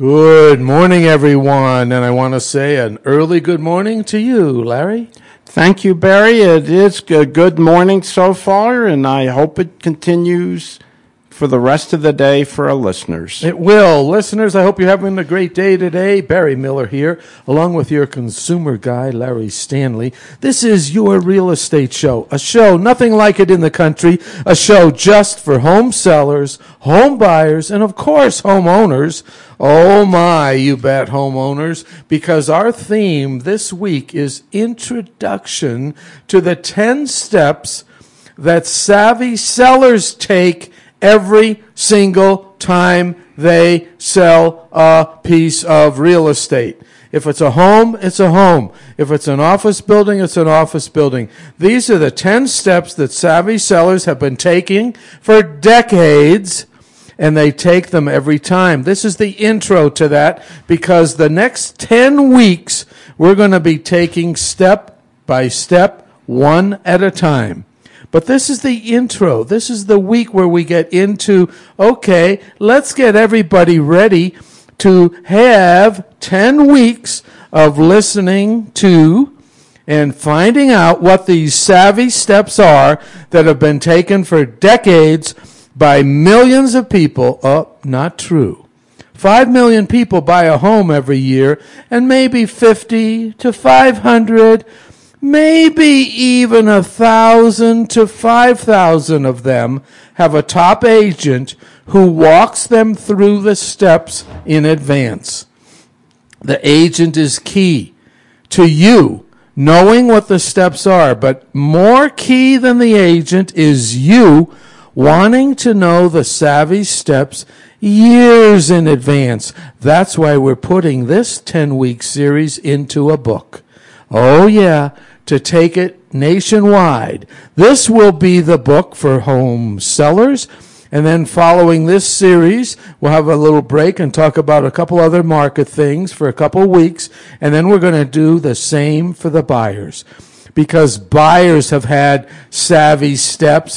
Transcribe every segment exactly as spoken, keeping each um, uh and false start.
Good morning, everyone, and I want to say an early good morning to you, Larry. Thank you, Barry. It is a good morning so far, and I hope it continues for the rest of the day for our listeners. It will. Listeners, I hope you're having a great day today. Barry Miller here, along with your consumer guy, Larry Stanley. This is your real estate show, a show nothing like it in the country, a show just for home sellers, home buyers, and of course, homeowners. Oh my, you bet, homeowners, because our theme this week is Introduction to the ten steps that savvy sellers take every single time they sell a piece of real estate. If it's a home, it's a home. If it's an office building, it's an office building. These are the ten steps that savvy sellers have been taking for decades, and they take them every time. This is the intro to that, because the next ten weeks, we're going to be taking step by step, one at a time. But this is the intro. This is the week where we get into, okay, let's get everybody ready to have ten weeks of listening to and finding out what these savvy steps are that have been taken for decades by millions of people. Oh, not true. Five million people buy a home every year, and maybe fifty to five hundred, maybe even a thousand to five thousand of them have a top agent who walks them through the steps in advance. The agent is key to you knowing what the steps are, but more key than the agent is you wanting to know the savvy steps years in advance. That's why we're putting this ten-week series into a book. Oh, yeah, to take it nationwide. This will be the book for home sellers. And then following this series, we'll have a little break and talk about a couple other market things for a couple weeks. And then we're going to do the same for the buyers, because buyers have had savvy steps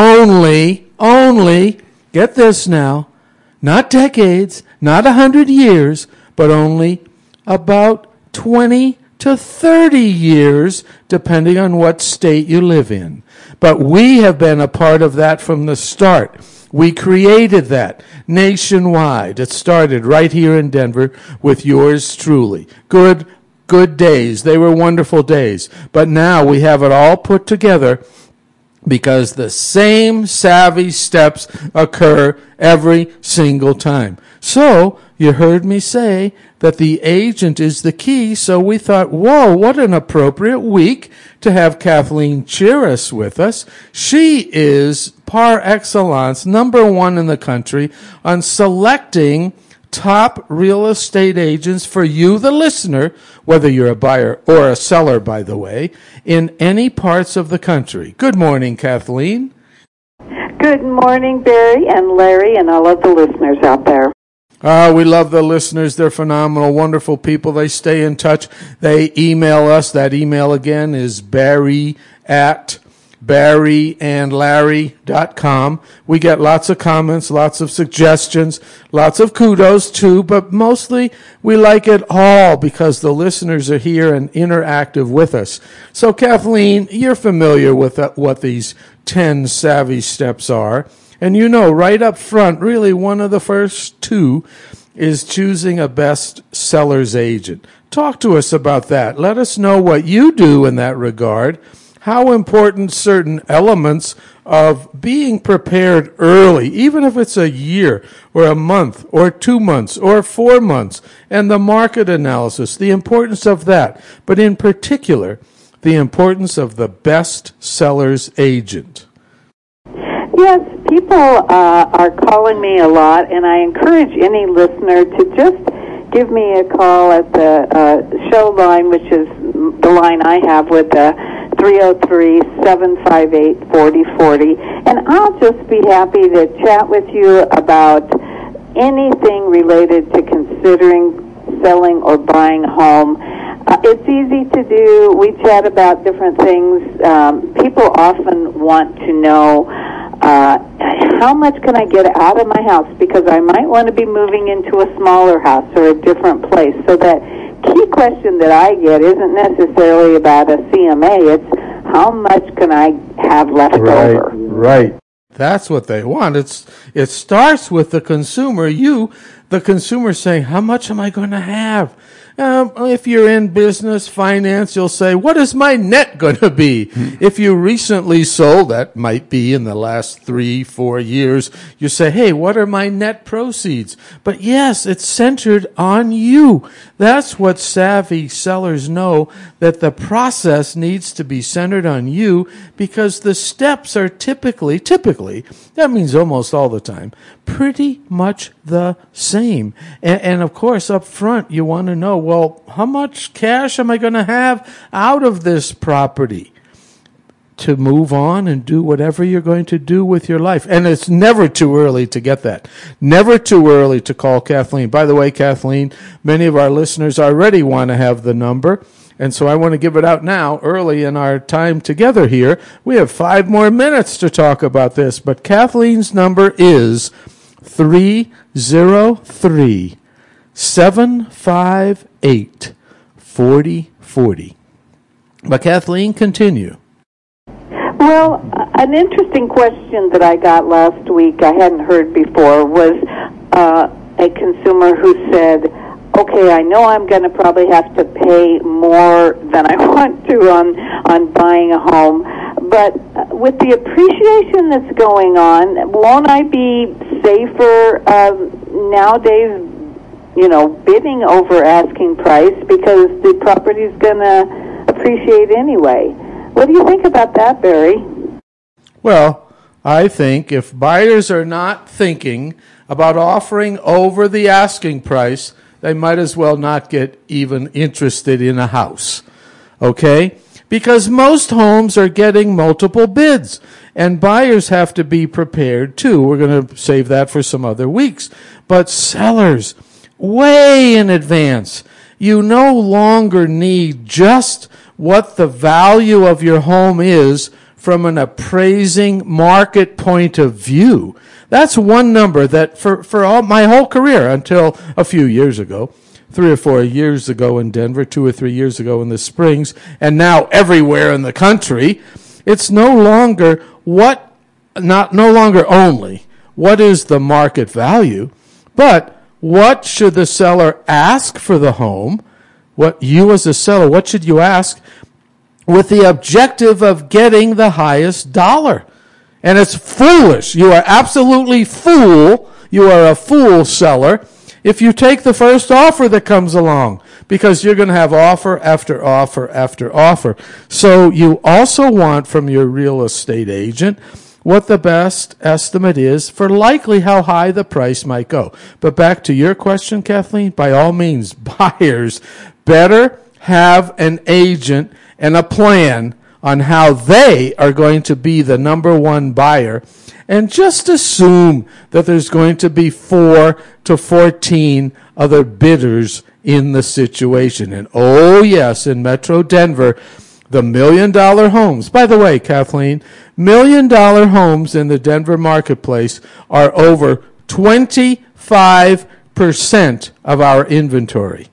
only, only, get this now, not decades, not a hundred years, but only about twenty to thirty years, depending on what state you live in. But we have been a part of that from the start. We created that nationwide. It started right here in Denver with yours truly. Good, good days. They were wonderful days. But now we have it all put together, because the same savvy steps occur every single time. So, you heard me say that the agent is the key, so we thought, whoa, what an appropriate week to have Kathleen Chiras with us. She is par excellence, number one in the country on selecting top real estate agents for you, the listener, whether you're a buyer or a seller, by the way, in any parts of the country. Good morning, Kathleen. Good morning, Barry and Larry and all of the listeners out there. Uh, we love the listeners. They're phenomenal, wonderful people. They stay in touch. They email us. That email again is Barry at barry and larry dot com. We get lots of comments, lots of suggestions, lots of kudos too, but mostly we like it all because the listeners are here and interactive with us. So Kathleen, you're familiar with what these ten savvy steps are. And you know, right up front, really one of the first two is choosing a best seller's agent. Talk to us about that. Let us know what you do in that regard, how important certain elements of being prepared early, even if it's a year or a month or two months or four months, and the market analysis, the importance of that, but in particular, the importance of the best seller's agent. Yes, people uh, are calling me a lot, and I encourage any listener to just give me a call at the uh, show line, which is the line I have with the three oh three, seven five eight, four oh four oh, and I'll just be happy to chat with you about anything related to considering selling or buying a home. Uh, it's easy to do. We chat about different things. Um, people often want to know uh, how much can I get out of my house? Because I might want to be moving into a smaller house or a different place. So that key question that I get isn't necessarily about a C M A. It's how much can I have left right, over? Right. That's what they want. It's it starts with the consumer. You, the consumer, saying, "How much am I going to have?" Um, if you're in business, finance, you'll say, "What is my net going to be?" Mm-hmm. If you recently sold, that might be in the last three, four years, you say, "Hey, what are my net proceeds?" But yes, it's centered on you. That's what savvy sellers know, that the process needs to be centered on you, because the steps are typically, typically, that means almost all the time, pretty much the same. And, and of course, up front, you want to know, well, how much cash am I going to have out of this property to move on and do whatever you're going to do with your life? And it's never too early to get that. Never too early to call Kathleen. By the way, Kathleen, many of our listeners already want to have the number. And so I want to give it out now, early in our time together here. We have five more minutes to talk about this. But Kathleen's number is three oh three, seven five eight, four oh four oh. But Kathleen, continue. Well, an interesting question that I got last week, I hadn't heard before, was uh, a consumer who said, okay, I know I'm going to probably have to pay more than I want to on, on buying a home, but with the appreciation that's going on, won't I be safer um, nowadays, you know, bidding over asking price, because the property's going to appreciate anyway? What do you think about that, Barry? Well, I think if buyers are not thinking about offering over the asking price, they might as well not get even interested in a house, okay? Because most homes are getting multiple bids, and buyers have to be prepared too. We're going to save that for some other weeks. But sellers, way in advance, you no longer need just what the value of your home is from an appraising market point of view. That's one number that for, for all my whole career until a few years ago, three or four years ago in Denver, two or three years ago in the Springs, and now everywhere in the country, it's no longer what, not no longer only what is the market value, but what should the seller ask for the home? What you as a seller, what should you ask with the objective of getting the highest dollar? And it's foolish. You are absolutely fool. You are a fool seller if you take the first offer that comes along, because you're going to have offer after offer after offer. So you also want from your real estate agent what the best estimate is for likely how high the price might go. But back to your question, Kathleen, by all means, buyers better have an agent and a plan on how they are going to be the number one buyer, and just assume that there's going to be four to fourteen other bidders in the situation. And oh yes, in Metro Denver, the million-dollar homes, by the way, Kathleen, million-dollar homes in the Denver marketplace are over twenty-five percent of our inventory.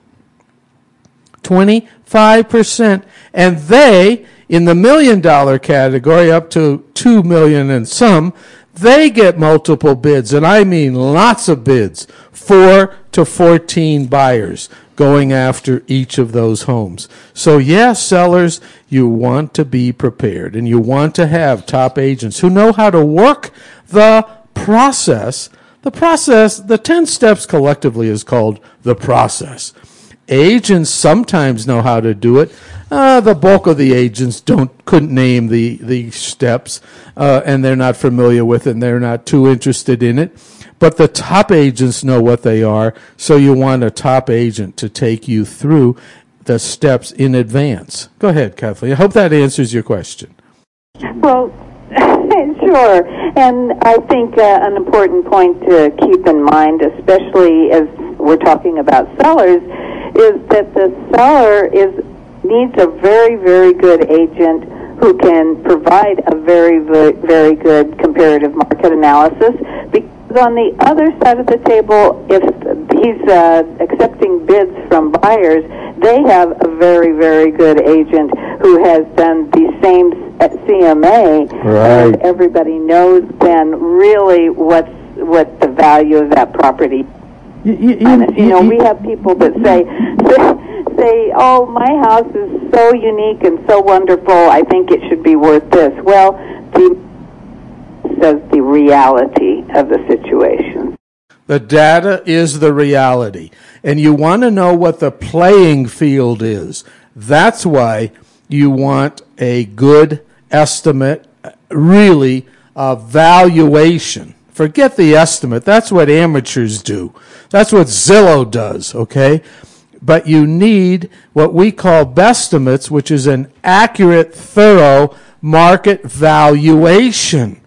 twenty-five percent. And they, in the million-dollar category, up to two million dollars and some, they get multiple bids, and I mean lots of bids, four to fourteen buyers going after each of those homes. So yes, sellers, you want to be prepared, and you want to have top agents who know how to work the process. The process, the ten steps collectively is called the process. Agents sometimes know how to do it. Uh, the bulk of the agents don't couldn't name the, the steps, uh, and they're not familiar with it, and they're not too interested in it. But the top agents know what they are, so you want a top agent to take you through the steps in advance. Go ahead, Kathleen. I hope that answers your question. Well, sure. And I think uh, an important point to keep in mind, especially as we're talking about sellers, is that the seller is needs a very, very good agent who can provide a very, very, very good comparative market analysis. Because on the other side of the table, if he's uh, accepting bids from buyers, they have a very, very good agent who has done the same at C M A. Right. And everybody knows then really what's what the value of that property. You, you, You, you know, you- we have people that say, say, say, oh, my house is so unique and so wonderful, I think it should be worth this. Well, the says the reality of the situation. The data is the reality. And you want to know what the playing field is. That's why you want a good estimate, really a valuation. Forget the estimate. That's what amateurs do. That's what Zillow does, okay? But you need what we call bestimates, which is an accurate, thorough market valuation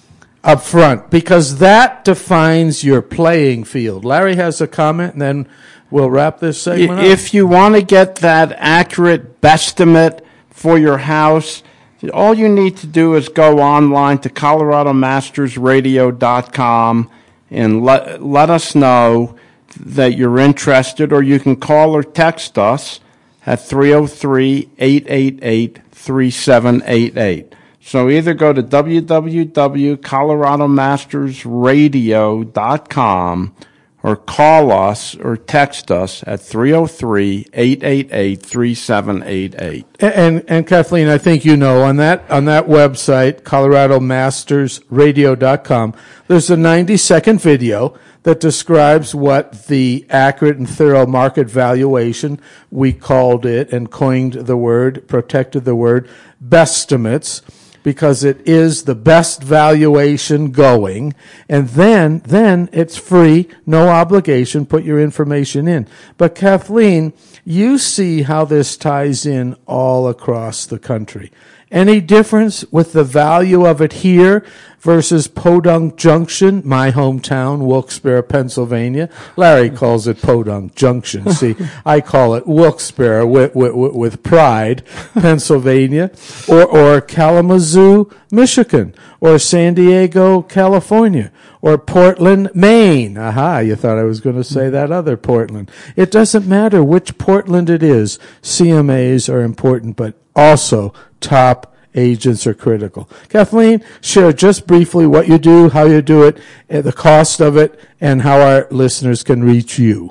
up front, because that defines your playing field. Larry has a comment, and then we'll wrap this segment up. If you want to get that accurate bestimate for your house, all you need to do is go online to Colorado Masters Radio dot com and let, let us know that you're interested, or you can call or text us at three oh three, eight eight eight, three seven eight eight. So either go to w w w dot colorado masters radio dot com or call us or text us at three oh three, eight eight eight, three seven eight eight. And, and Kathleen, I think you know, on that on that website, colorado masters radio dot com, there's a ninety-second video that describes what the accurate and thorough market valuation, we called it and coined the word, protected the word, bestimates, because it is the best valuation going. And then, then it's free, no obligation, put your information in. But Kathleen, you see how this ties in all across the country. Any difference with the value of it here versus Podunk Junction, my hometown, Wilkes-Barre, Pennsylvania? Larry calls it Podunk Junction. See, I call it Wilkes-Barre with, with, with pride, Pennsylvania, or, or Kalamazoo, Michigan, or San Diego, California, or Portland, Maine. Aha, you thought I was going to say that other Portland. It doesn't matter which Portland it is. C M As are important, but also top agents are critical. Kathleen, share just briefly what you do, how you do it, the cost of it, and how our listeners can reach you.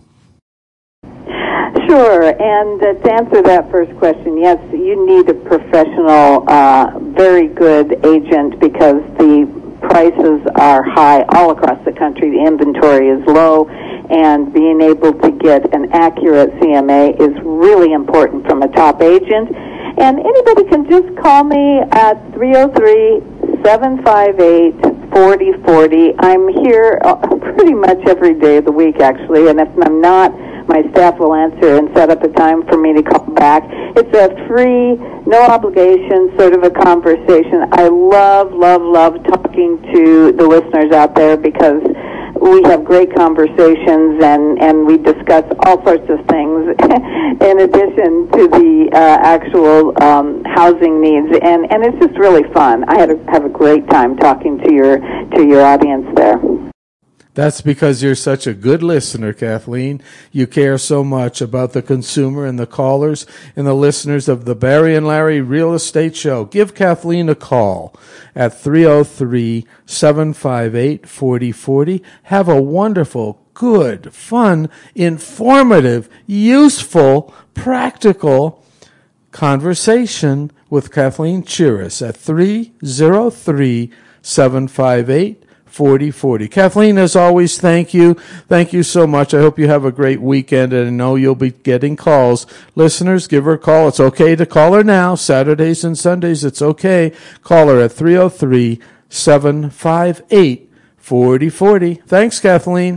Sure, and uh, to answer that first question, yes, you need a professional, uh, very good agent because the prices are high all across the country. The inventory is low, and being able to get an accurate C M A is really important from a top agent. And anybody can just call me at three oh three, seven five eight, four oh four oh. I'm here uh, pretty much every day of the week, actually, and if I'm not, my staff will answer and set up a time for me to call back. It's a free, no obligation sort of a conversation. I love, love, love talking to the listeners out there because we have great conversations and, and we discuss all sorts of things in addition to the uh, actual um, housing needs, and, and it's just really fun. I had a, have a great time talking to your to your audience there. That's because you're such a good listener, Kathleen. You care so much about the consumer and the callers and the listeners of the Barry and Larry Real Estate Show. Give Kathleen a call at three oh three, seven five eight, four oh four oh. Have a wonderful, good, fun, informative, useful, practical conversation with Kathleen Chiris at three oh three, seven five eight, four oh four oh. Kathleen, as always, thank you. Thank you so much. I hope you have a great weekend, and I know you'll be getting calls. Listeners, give her a call. It's okay to call her now. Saturdays and Sundays, it's okay. Call her at three oh three, seven five eight, four oh four oh. Thanks, Kathleen.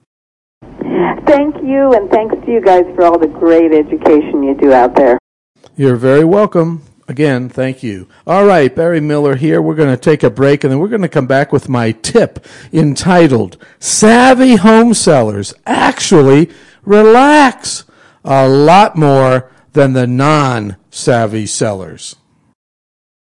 Thank you, and thanks to you guys for all the great education you do out there. You're very welcome. Again, thank you. All right, Barry Miller here. We're going to take a break, and then we're going to come back with my tip entitled, Savvy Home Sellers Actually Relax a Lot More Than the Non-Savvy Sellers.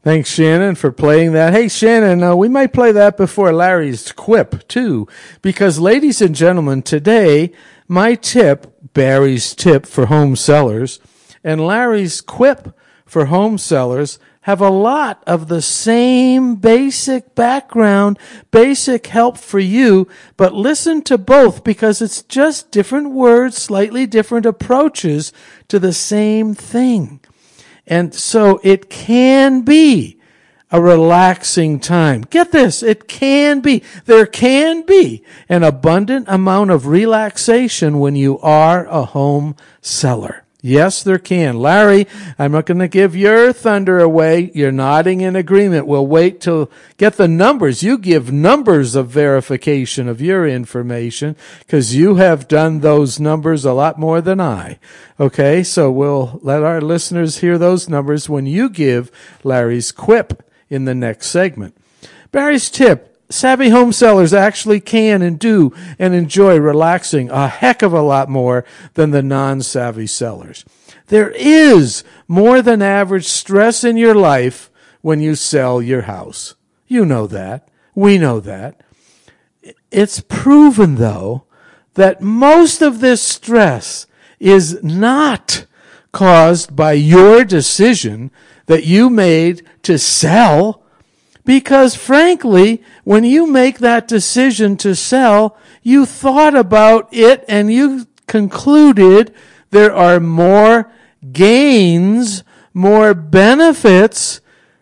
Thanks, Shannon, for playing that. Hey, Shannon, uh, we might play that before Larry's quip, too, because, ladies and gentlemen, today, my tip, Barry's tip for home sellers, and Larry's quip for home sellers have a lot of the same basic background, basic help for you, but listen to both because it's just different words, slightly different approaches to the same thing. And so it can be a relaxing time. Get this, it can be, there can be an abundant amount of relaxation when you are a home seller. Yes, there can. Larry, I'm not going to give your thunder away. You're nodding in agreement. We'll wait till get the numbers. You give numbers of verification of your information because you have done those numbers a lot more than I. Okay, so we'll let our listeners hear those numbers when you give Larry's quip in the next segment. Barry's tip. Savvy home sellers actually can and do and enjoy relaxing a heck of a lot more than the non-savvy sellers. There is more than average stress in your life when you sell your house. You know that. We know that. It's proven, though, that most of this stress is not caused by your decision that you made to sell. Because frankly, when you make that decision to sell, you thought about it and you concluded there are more gains, more benefits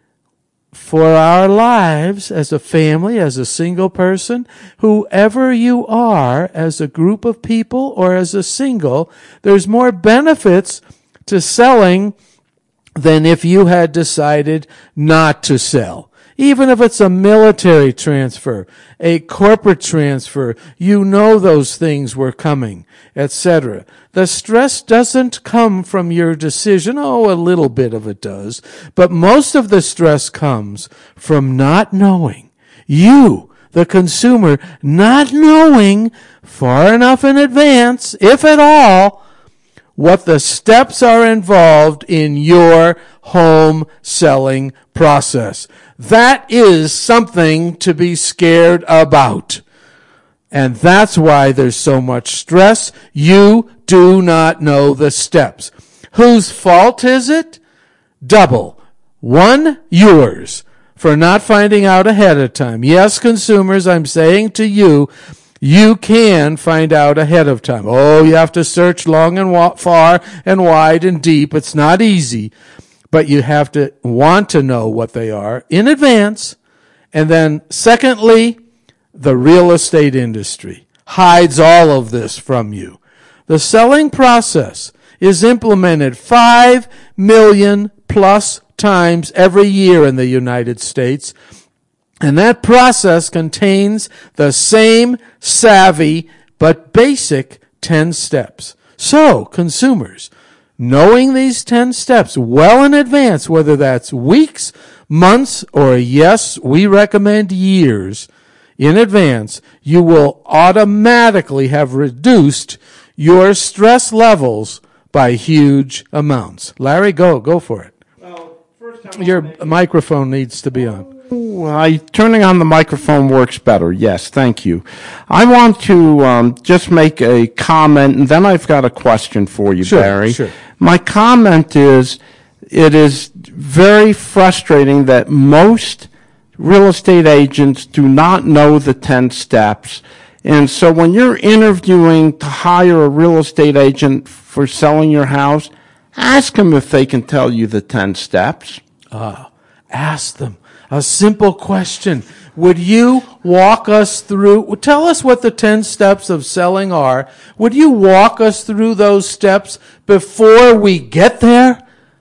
for our lives as a family, as a single person, whoever you are, as a group of people or as a single, there's more benefits to selling than if you had decided not to sell. Even if it's a military transfer, a corporate transfer, you know those things were coming, et cetera. The stress doesn't come from your decision. Oh, a little bit of it does. But most of the stress comes from not knowing. You, the consumer, not knowing far enough in advance, if at all, what the steps are involved in your home selling process. That is something to be scared about. And that's why there's so much stress. You do not know the steps. Whose fault is it? Double. One, yours, for not finding out ahead of time. Yes, consumers, I'm saying to you, you can find out ahead of time. Oh, you have to search long and wa- far and wide and deep. It's not easy. But you have to want to know what they are in advance. And then secondly, the real estate industry hides all of this from you. The selling process is implemented five million plus times every year in the United States. And that process contains the same savvy but basic ten steps. So, consumers, knowing these ten steps well in advance, whether that's weeks, months, or yes, we recommend years in advance, you will automatically have reduced your stress levels by huge amounts. Larry, go, go for it. Well, first time Your microphone needs to be on. I, turning on the microphone works better. Yes, thank you. I want to um, just make a comment, and then I've got a question for you, Sure, Barry. sure. My comment is, it is very frustrating that most real estate agents do not know the ten steps. And so when you're interviewing to hire a real estate agent for selling your house, ask them if they can tell you the ten steps. Ah, ask them. A simple question. Would you walk us through, tell us what the ten steps of selling are. Would you walk us through those steps before we get there?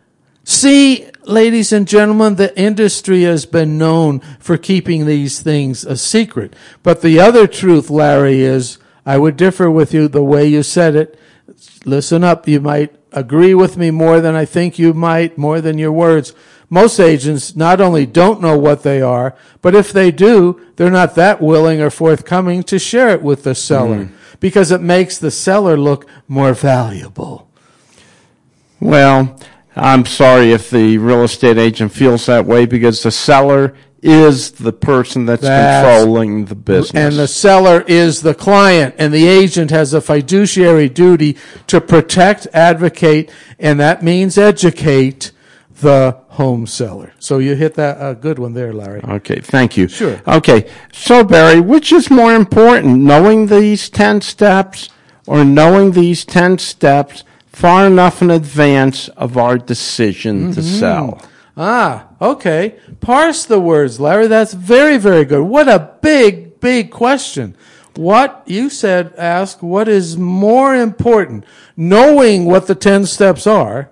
See, ladies and gentlemen, the industry has been known for keeping these things a secret. But the other truth, Larry, is, I would differ with you the way you said it. Listen up, you might agree with me more than I think you might, more than your words. Most agents not only don't know what they are, but if they do, they're not that willing or forthcoming to share it with the seller, mm. because it makes the seller look more valuable. Well, I'm sorry if the real estate agent feels that way, because the seller is the person that's, that's controlling the business. And the seller is the client, and the agent has a fiduciary duty to protect, advocate, and that means educate the home seller. So you hit that a uh, good one there, Larry. Okay, thank you. Sure. Okay, so Barry, which is more important, knowing these ten steps or knowing these ten steps far enough in advance of our decision mm-hmm. to sell? Ah, okay. Parse the words, Larry. That's very, very good. What a big, big question. What you said, ask, what is more important, knowing what the ten steps are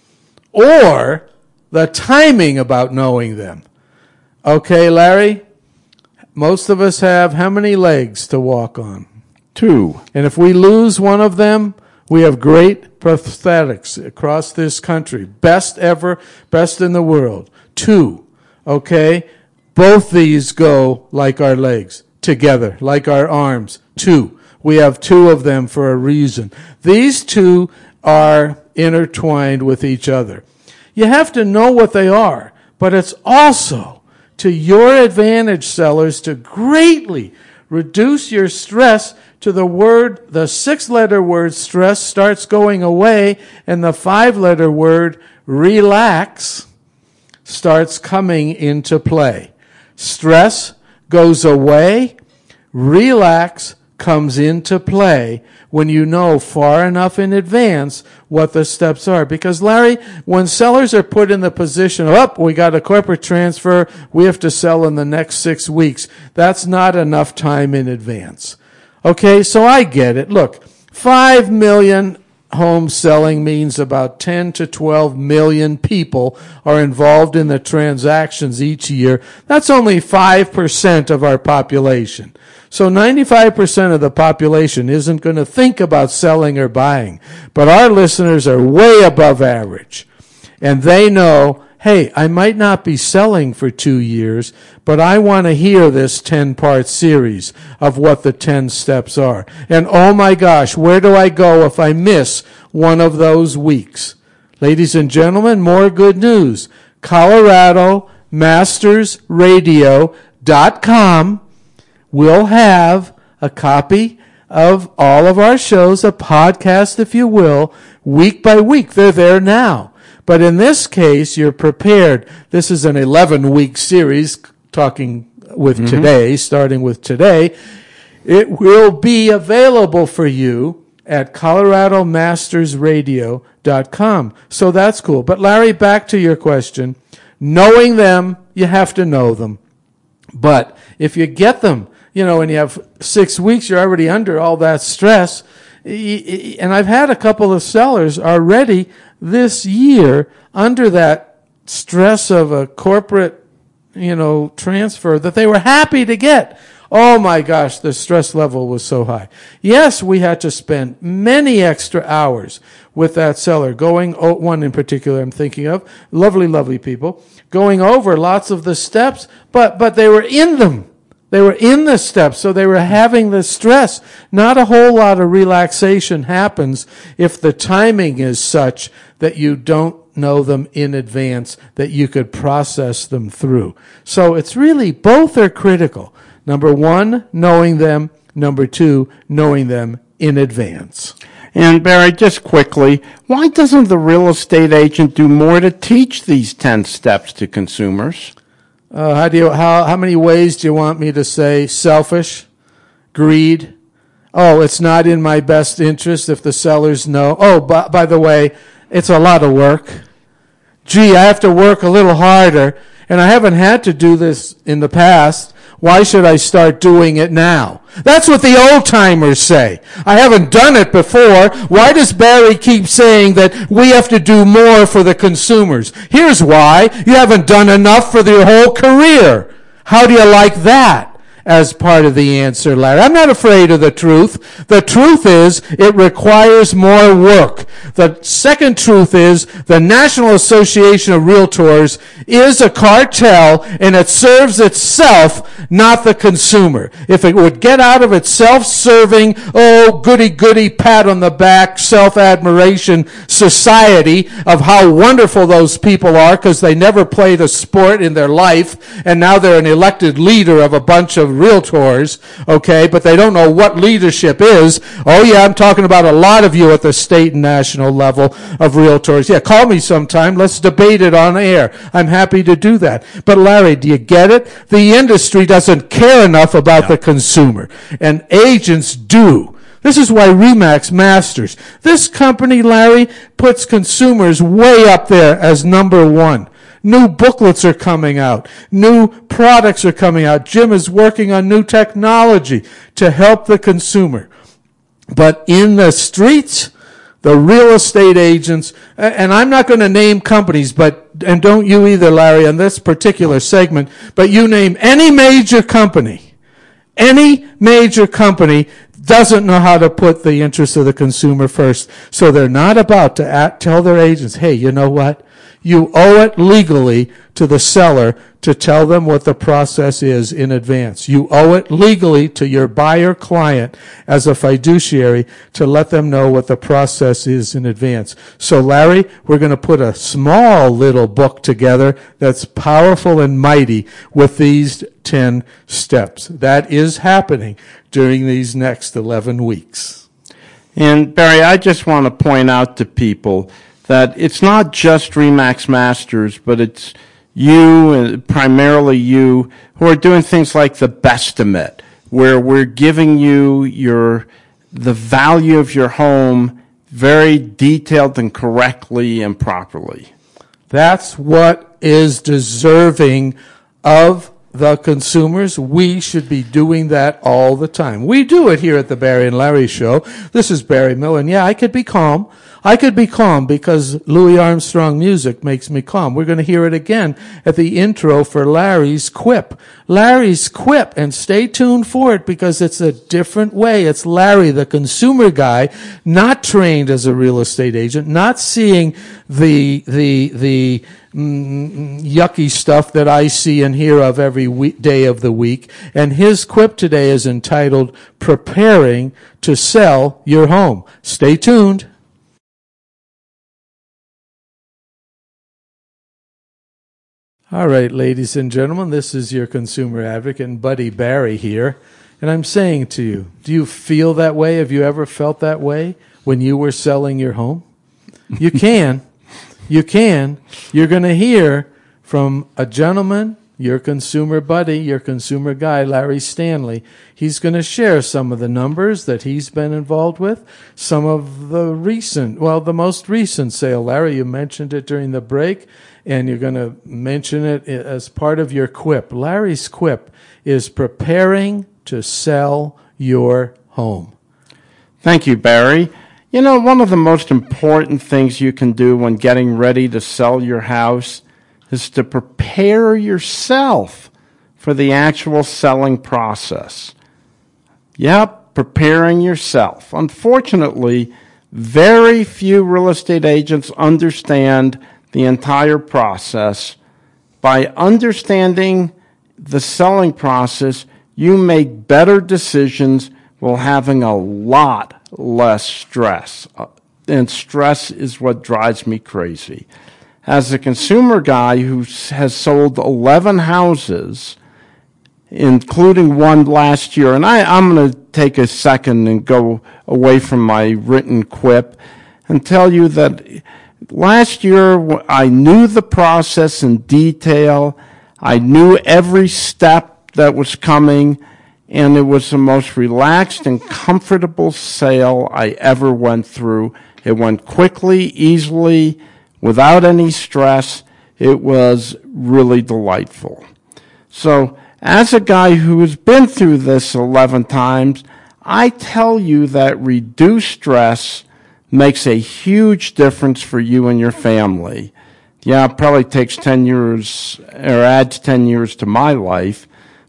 or the timing about knowing them? Okay, Larry, most of us have how many legs to walk on? Two. And if we lose one of them, we have great prosthetics across this country. Best ever, best in the world. Two, okay? Both these go like our legs, together, like our arms. Two. We have two of them for a reason. These two are intertwined with each other. You have to know what they are, but it's also to your advantage, sellers, to greatly reduce your stress to the word, the six-letter word stress starts going away, and the five-letter word relax starts coming into play. Stress goes away, relax comes into play when you know far enough in advance what the steps are. Because, Larry, when sellers are put in the position of, oh, we got a corporate transfer, we have to sell in the next six weeks, that's not enough time in advance. Okay, so I get it. Look, five million homes selling means about ten to twelve million people are involved in the transactions each year. That's only five percent of our population. So ninety-five percent of the population isn't going to think about selling or buying. But our listeners are way above average. And they know, hey, I might not be selling for two years, but I want to hear this ten-part series of what the ten steps are. And oh my gosh, where do I go if I miss one of those weeks? Ladies and gentlemen, more good news. Colorado Masters Radio dot com will have a copy of all of our shows, a podcast, if you will, week by week. They're there now. But in this case, you're prepared. This is an eleven-week series, talking with mm-hmm. today, starting with today. It will be available for you at Colorado Masters Radio dot com. So that's cool. But Larry, back to your question. Knowing them, you have to know them. But if you get them, you know, and you have six weeks, you're already under all that stress. And I've had a couple of sellers already this year under that stress of a corporate, you know, transfer that they were happy to get. Oh my gosh, the stress level was so high. Yes, we had to spend many extra hours with that seller, going, oh, one in particular I'm thinking of, lovely, lovely people, going over lots of the steps, but, but they were in them. They were in the steps, so they were having the stress. Not a whole lot of relaxation happens if the timing is such that you don't know them in advance, that you could process them through. So it's really, both are critical. Number one, knowing them. Number two, knowing them in advance. And Barry, just quickly, why doesn't the real estate agent do more to teach these ten steps to consumers? Uh, how do you, how, how many ways do you want me to say selfish, greed? Oh, it's not in my best interest if the sellers know. Oh, by, by the way, it's a lot of work. Gee, I have to work a little harder, and I haven't had to do this in the past. Why should I start doing it now? That's what the old-timers say. I haven't done it before. Why does Barry keep saying that we have to do more for the consumers? Here's why. You haven't done enough for your whole career. How do you like that? as part of the answer, Larry. I'm not afraid of the truth. The truth is it requires more work. The second truth is the National Association of Realtors is a cartel, and it serves itself, not the consumer. If it would get out of its self-serving, oh, goody-goody, pat on the back, self-admiration society of how wonderful those people are because they never played a sport in their life, and now they're an elected leader of a bunch of realtors, okay, but they don't know what leadership is. Oh, yeah, I'm talking about a lot of you at the state and national level of realtors. Yeah, call me sometime. Let's debate it on air. I'm happy to do that. But, Larry, do you get it? The industry doesn't care enough about the consumer, and agents do. This is why RE/MAX Masters. This company, Larry, puts consumers way up there as number one. New booklets are coming out. New products are coming out. Jim is working on new technology to help the consumer. But in the streets, the real estate agents, and I'm not going to name companies, but, and don't you either, Larry, on this particular segment, but you name any major company, any major company doesn't know how to put the interests of the consumer first. So they're not about to act, tell their agents, hey, you know what? You owe it legally to the seller to tell them what the process is in advance. You owe it legally to your buyer client as a fiduciary to let them know what the process is in advance. So, Larry, we're going to put a small little book together that's powerful and mighty with these ten steps. That is happening during these next eleven weeks. And, Barry, I just want to point out to people that it's not just RE/MAX Masters, but it's you, and primarily you, who are doing things like the Bestimate, where we're giving you your the value of your home very detailed and correctly and properly. That's what is deserving of the consumers. We should be doing that all the time. We do it here at the Barry and Larry Show. This is Barry Miller, and yeah, I could be calm. I could be calm because Louis Armstrong music makes me calm. We're going to hear it again at the intro for Larry's Quip. Larry's Quip, and stay tuned for it because it's a different way. It's Larry, the consumer guy, not trained as a real estate agent, not seeing the the the mm, yucky stuff that I see and hear of every week, day of the week. And his quip today is entitled Preparing to Sell Your Home. Stay tuned. All right, ladies and gentlemen, this is your consumer advocate and buddy Barry here. And I'm saying to you, do you feel that way? Have you ever felt that way when you were selling your home? You can. You can. You're going to hear from a gentleman, your consumer buddy, your consumer guy, Larry Stanley. He's going to share some of the numbers that he's been involved with, some of the recent, well, the most recent sale. Larry, you mentioned it during the break, and you're going to mention it as part of your quip. Larry's quip is preparing to sell your home. Thank you, Barry. You know, one of the most important things you can do when getting ready to sell your house is to prepare yourself for the actual selling process. Yep, preparing yourself. Unfortunately, very few real estate agents understand the entire process. By understanding the selling process, you make better decisions while having a lot less stress. And stress is what drives me crazy. As a consumer guy who has sold eleven houses, including one last year, and I, I'm going to take a second and go away from my written quip and tell you that last year, I knew the process in detail. I knew every step that was coming, and it was the most relaxed and comfortable sale I ever went through. It went quickly, easily, without any stress. It was really delightful. So, as a guy who has been through this eleven times, I tell you that reduced stress makes a huge difference for you and your family. Yeah, it probably takes ten years, or adds ten years to my life,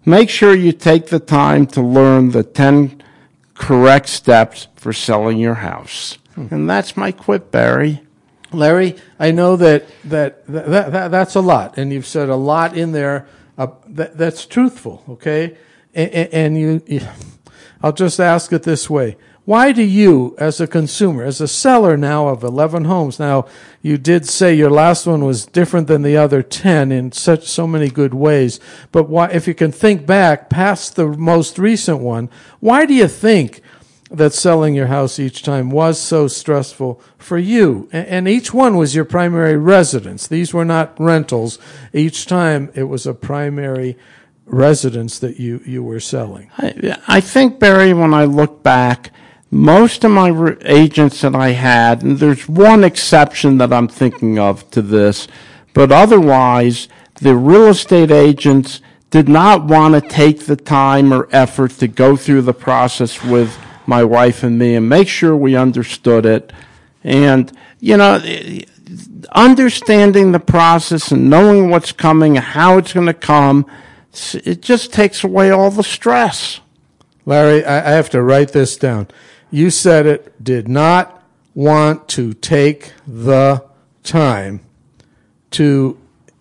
make sure you take the time to learn the ten correct steps for selling your house. Hmm. And that's my quip, Barry. Larry, I know that, that, that, that that's a lot, and you've said a lot in there uh, that, that's truthful, okay? And, and you, you, I'll just ask it this way. Why do you, as a consumer, as a seller now of eleven homes, now you did say your last one was different than the other ten in such so many good ways, but why, if you can think back past the most recent one, why do you think that selling your house each time was so stressful for you? And, and each one was your primary residence. These were not rentals. Each time it was a primary residence that you, you were selling. I, I think, Barry, when I look back, most of my re- agents that I had, and there's one exception that I'm thinking of to this, but otherwise, the real estate agents did not want to take the time or effort to go through the process with my wife and me and make sure we understood it. And, you know, understanding the process and knowing what's coming and how it's going to come, it just takes away all the stress. Larry, I have to write this down. You said it, did not want to take the time to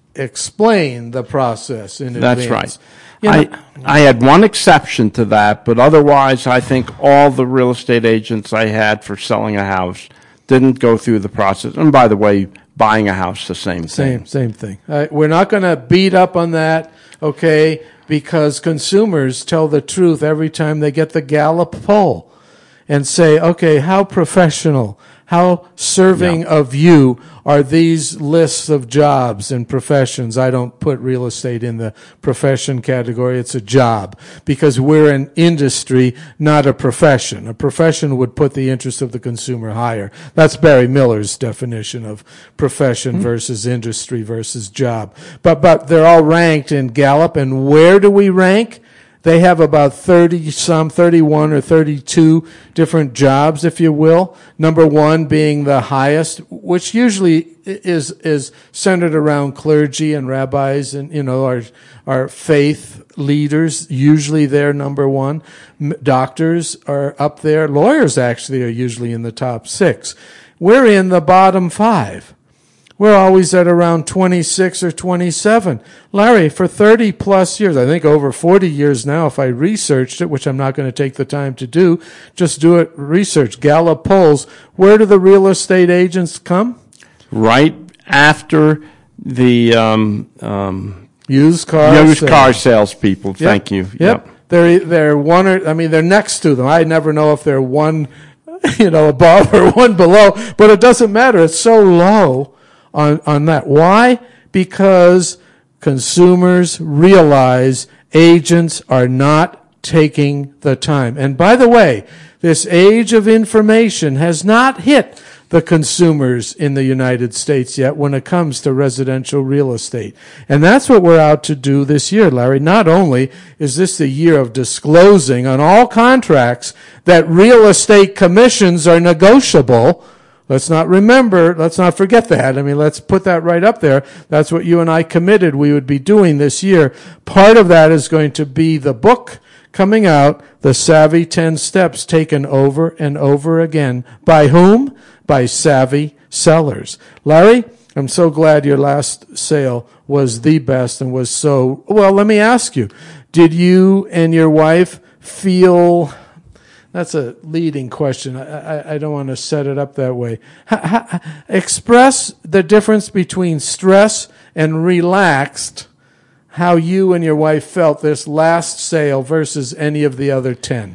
explain the process in advance. That's right. You know, I, I had one exception to that, but otherwise I think all the real estate agents I had for selling a house didn't go through the process. And by the way, buying a house, the same thing. Same, same thing. Uh, we're not going to beat up on that, okay, because consumers tell the truth every time they get the Gallup poll and say, okay, how professional, how serving yeah. of you are these lists of jobs and professions. I don't put real estate in the profession category. It's a job because we're an industry, not a profession. A profession would put the interest of the consumer higher. That's Barry Miller's definition of profession mm-hmm. versus industry versus job. But, but they're all ranked in Gallup. And where do we rank? They have about thirty some, thirty-one or thirty-two different jobs, if you will. Number one being the highest, which usually is is centered around clergy and rabbis and, you know, our our faith leaders. Usually they're number one. Doctors are up there. Lawyers actually are usually in the top six. We're in the bottom five. We're always at around twenty-six or twenty-seven. Larry, for thirty plus years, I think over forty years now, if I researched it, which I'm not going to take the time to do, just do it, research, Gallup polls, where do the real estate agents come? Right after the um, um, used car used sales. car salespeople. Thank yep. you. Yep. yep. They're, they're one or, I mean, they're next to them. I never know if they're one, you know, above or one below, but it doesn't matter. It's so low. On, on that. Why? Because consumers realize agents are not taking the time. And by the way, this age of information has not hit the consumers in the United States yet when it comes to residential real estate. And that's what we're out to do this year, Larry. Not only is this the year of disclosing on all contracts that real estate commissions are negotiable. Let's not remember, let's not forget that. I mean, let's put that right up there. That's what you and I committed we would be doing this year. Part of that is going to be the book coming out, The Savvy ten Steps, taken over and over again. By whom? By savvy sellers. Larry, I'm so glad your last sale was the best and was so, well, let me ask you, did you and your wife feel... That's a leading question. I, I, I don't want to set it up that way. Ha, ha, express the difference between stress and relaxed, how you and your wife felt this last sale versus any of the other ten.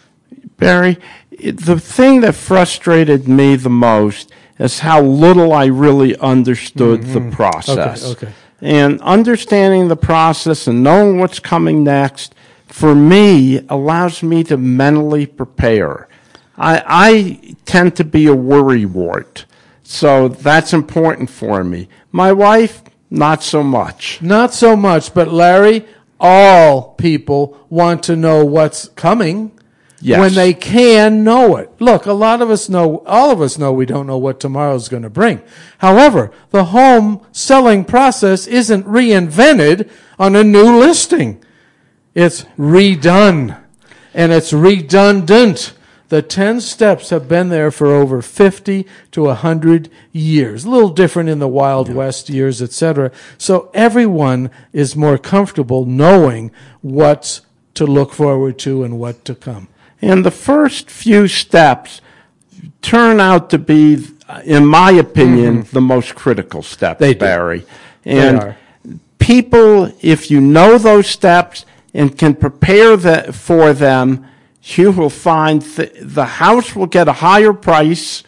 Barry, the thing that frustrated me the most is how little I really understood mm-hmm. the process. Okay, okay. And understanding the process and knowing what's coming next, for me, allows me to mentally prepare. I, I tend to be a worrywart, so that's important for me. My wife, not so much. Not so much, but Larry, all people want to know what's coming yes. when they can know it. Look, a lot of us know, all of us know we don't know what tomorrow's going to bring. However, the home selling process isn't reinvented on a new listing. It's redone, and it's redundant. The ten steps have been there for over fifty to one hundred years. A little different in the Wild yeah. West years, et cetera. So everyone is more comfortable knowing what's to look forward to and what to come. And the first few steps turn out to be, in my opinion, mm-hmm. the most critical steps, they Barry. And they are. People, if you know those steps and can prepare the, for them, you will find th- the house will get a higher price,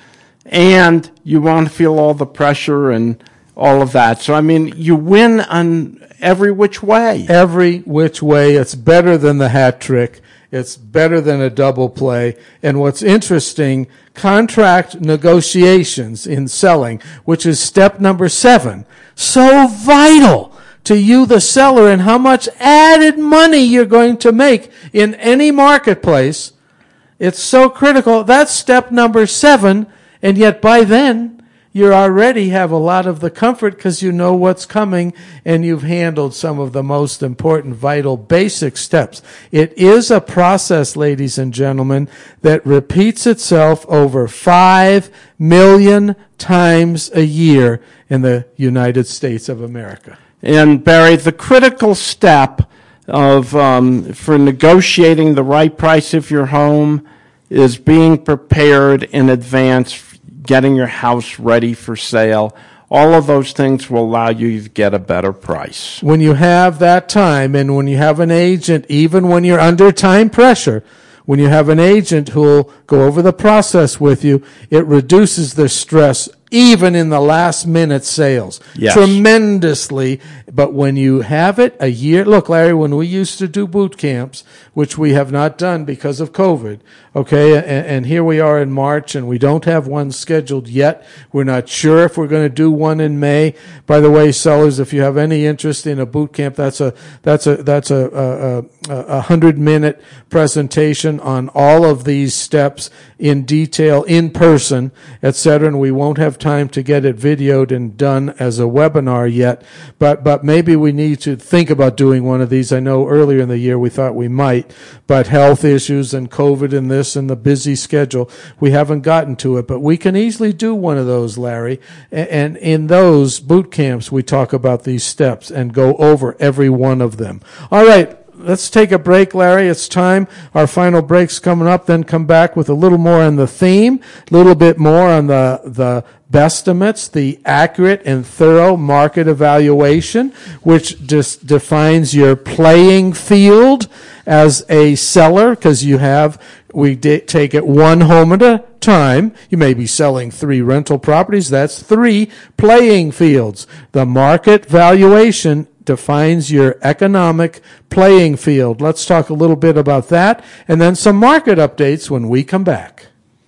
and you won't feel all the pressure and all of that. So, I mean, you win on every which way. Every which way. It's better than the hat trick. It's better than a double play. And what's interesting, contract negotiations in selling, which is step number seven, so vital to you, the seller, and how much added money you're going to make in any marketplace. It's so critical. That's step number seven, and yet by then, you already have a lot of the comfort because you know what's coming, and you've handled some of the most important, vital, basic steps. It is a process, ladies and gentlemen, that repeats itself over five million times a year in the United States of America. And Barry, the critical step of um, for negotiating the right price of your home is being prepared in advance, getting your house ready for sale. All of those things will allow you to get a better price. When you have that time, and when you have an agent, even when you're under time pressure, when you have an agent who will go over the process with you, it reduces the stress even in the last minute sales. Yes. Tremendously. But when you have it a year, look, Larry, when we used to do boot camps, which we have not done because of COVID, okay, and, and here we are in March, and we don't have one scheduled yet. We're not sure if we're going to do one in May. By the way, sellers, if you have any interest in a boot camp, that's a that's a that's a a, a hundred minute presentation on all of these steps in detail, in person, et cetera. And we won't have time to get it videoed and done as a webinar yet, but but maybe we need to think about doing one of these. I know earlier in the year we thought we might, but health issues and COVID and this and the busy schedule, we haven't gotten to it. But we can easily do one of those, Larry. And in those boot camps, we talk about these steps and go over every one of them. All right. Let's take a break, Larry. It's time. Our final break's coming up. Then come back with a little more on the theme, a little bit more on the the bestimates, the accurate and thorough market evaluation, which just defines your playing field as a seller, because you have, we d- take it one home at a time. You may be selling three rental properties. That's three playing fields. The market valuation defines your economic playing field. Let's talk a little bit about that, and then some market updates when we come back.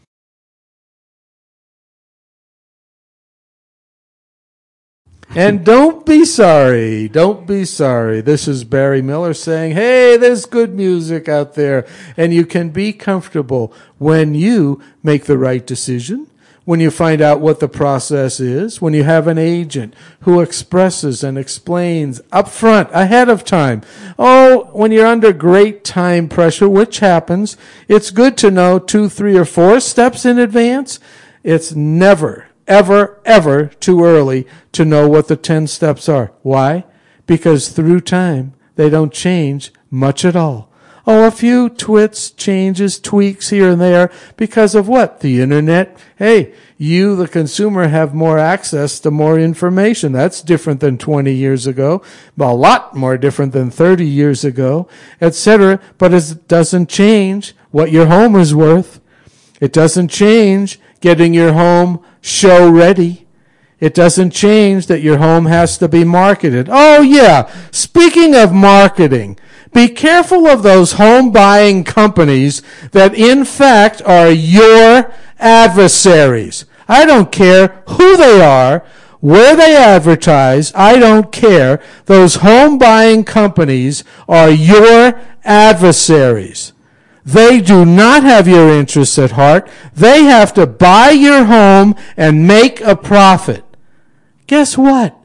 And don't be sorry. Don't be sorry. This is Barry Miller saying, hey, there's good music out there, and you can be comfortable when you make the right decision, when you find out what the process is, when you have an agent who expresses and explains up front, ahead of time. Oh, when you're under great time pressure, which happens, it's good to know two, three, or four steps in advance. It's never, ever, ever too early to know what the ten steps are. Why? Because through time, they don't change much at all. Oh, a few twits, changes, tweaks here and there because of what? The internet. Hey, you, the consumer, have more access to more information. That's different than twenty years ago, a lot more different than thirty years ago, et cetera. But it doesn't change what your home is worth. It doesn't change getting your home show ready. It doesn't change that your home has to be marketed. Oh, yeah. Speaking of marketing, be careful of those home buying companies that in fact are your adversaries. I don't care who they are, where they advertise. I don't care. Those home buying companies are your adversaries. They do not have your interests at heart. They have to buy your home and make a profit. Guess what?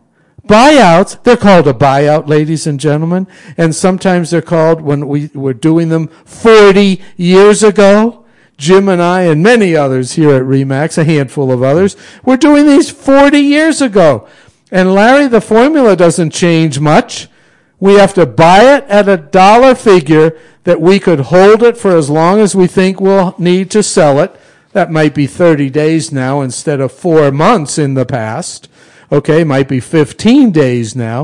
Buyouts, they're called a buyout, ladies and gentlemen, and sometimes they're called, when we were doing them forty years ago, Jim and I and many others here at RE/MAX, a handful of others, were doing these forty years ago. And Larry, the formula doesn't change much. We have to buy it at a dollar figure that we could hold it for as long as we think we'll need to sell it. That might be thirty days now instead of four months in the past. Okay, might be fifteen days now.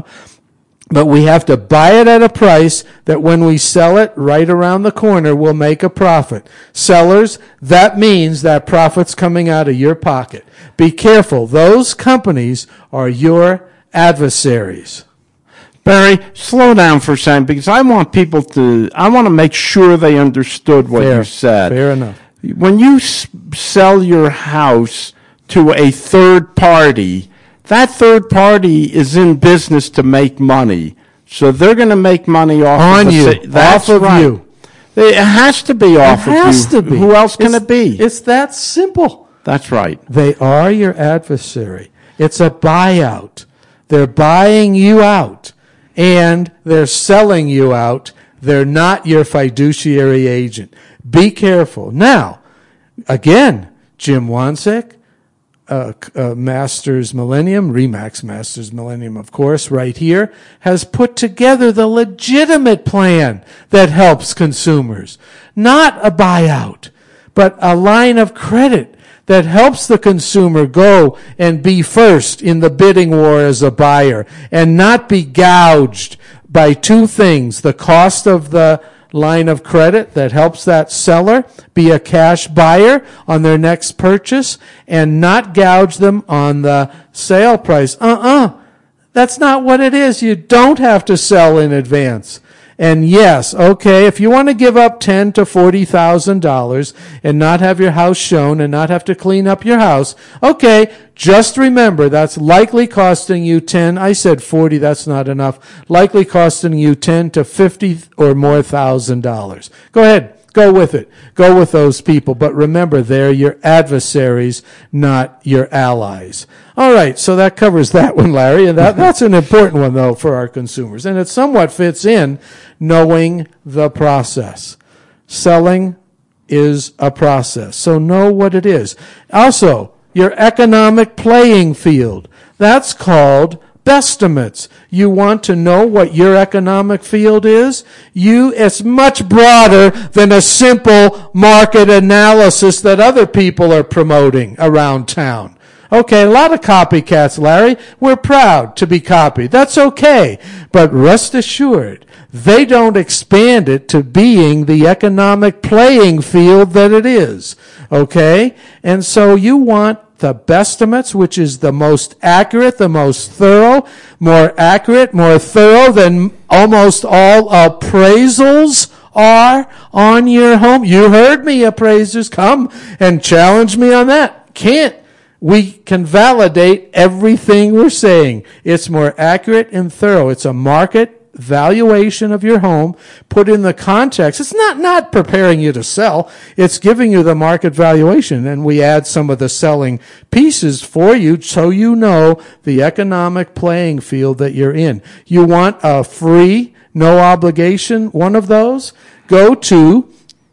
But we have to buy it at a price that when we sell it right around the corner, we'll make a profit. Sellers, that means that profit's coming out of your pocket. Be careful. Those companies are your adversaries. Barry, slow down for a second, because I want people to, I want to make sure they understood what Fair. you said. Fair enough. When you s- sell your house to a third party, that third party is in business to make money. So they're going to make money off On of you. Sa- That's off of right. you. It has to be off it of you. has to be. Who else can It's- it be? It's that simple. That's right. They are your adversary. It's a buyout. They're buying you out, and they're selling you out. They're not your fiduciary agent. Be careful. Now, again, Jim Wansek, uh, uh, Masters Millennium, RE/MAX Masters Millennium, of course, right here, has put together the legitimate plan that helps consumers. Not a buyout, but a line of credit that helps the consumer go and be first in the bidding war as a buyer and not be gouged by two things: the cost of the line of credit that helps that seller be a cash buyer on their next purchase, and not gouge them on the sale price. Uh-uh. That's not what it is. You don't have to sell in advance. And yes, okay, if you want to give up ten to forty thousand dollars and not have your house shown and not have to clean up your house, okay, just remember that's likely costing you ten. I said forty. That's not enough. Likely costing you ten to fifty or more thousand dollars. Go ahead. Go with it. Go with those people. But remember, they're your adversaries, not your allies. All right, so that covers that one, Larry. And that, that's an important one, though, for our consumers. And it somewhat fits in knowing the process. Selling is a process. So know what it is. Also, your economic playing field. That's called Bestimates. You want to know what your economic field is? You, it's much broader than a simple market analysis that other people are promoting around town. Okay, a lot of copycats, Larry. We're proud to be copied. That's okay. But rest assured, they don't expand it to being the economic playing field that it is. Okay? And so you want the Bestimates, which is the most accurate, the most thorough, more accurate, more thorough than almost all appraisals are on your home. You heard me, appraisers. Come and challenge me on that. Can't. We can validate everything we're saying. It's more accurate and thorough. It's a market valuation of your home put in the context. It's not not preparing you to sell. It's giving you the market valuation, and we add some of the selling pieces for you so you know the economic playing field that you're in. You want a free, no obligation one of those? Go to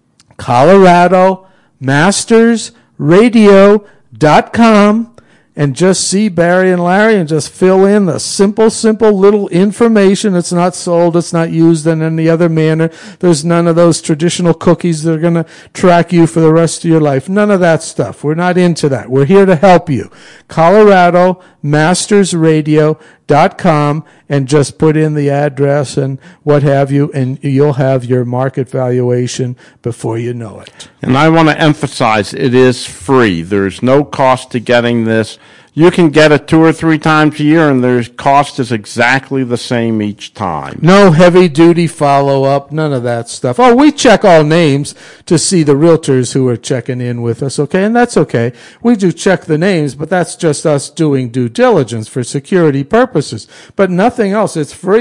Colorado Masters Radio dot com and just see Barry and Larry and just fill in the simple, simple little information. It's not sold. It's not used in any other manner. There's none of those traditional cookies that are going to track you for the rest of your life. None of that stuff. We're not into that. We're here to help you. Colorado Masters Radio dot com, and just put in the address and what have you, and you'll have your market valuation before you know it. And I want to emphasize, it is free. There's no cost to getting this. You can get it two or three times a year, and their cost is exactly the same each time. No heavy-duty follow-up, none of that stuff. Oh, we check all names to see the realtors who are checking in with us, okay? And that's okay. We do check the names, but that's just us doing due diligence for security purposes. But nothing else. It's free.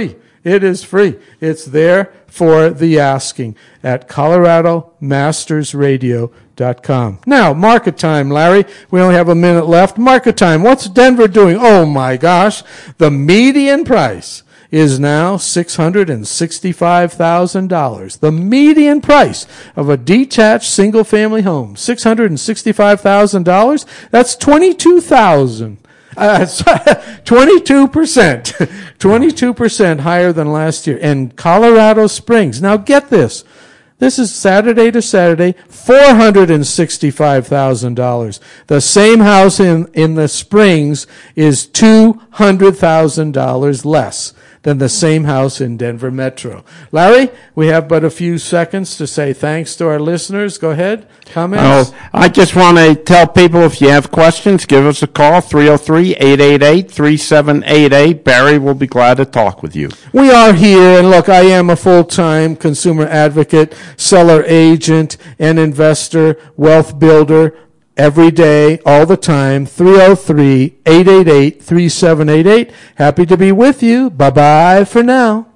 It is free. It's there for the asking at Colorado Masters Radio dot com. Now, market time, Larry. We only have a minute left. Market time. What's Denver doing? Oh, my gosh. The median price is now six hundred sixty-five thousand dollars. The median price of a detached single-family home, six hundred sixty-five thousand dollars. That's twenty-two thousand dollars. Uh, twenty-two percent. twenty-two percent higher than last year. And Colorado Springs. Now get this. This is Saturday to Saturday, four hundred sixty-five thousand dollars. The same house in, in the Springs is two hundred thousand dollars less than the same house in Denver Metro. Larry, we have but a few seconds to say thanks to our listeners. Go ahead. Comments? Oh, I just want to tell people, if you have questions, give us a call, three oh three, eight eight eight, three seven eight eight. Barry will be glad to talk with you. We are here, and look, I am a full-time consumer advocate, seller agent, and investor, wealth builder, every day, all the time. Three oh three, eight eight eight, three seven eight eight. Happy to be with you. Bye-bye for now.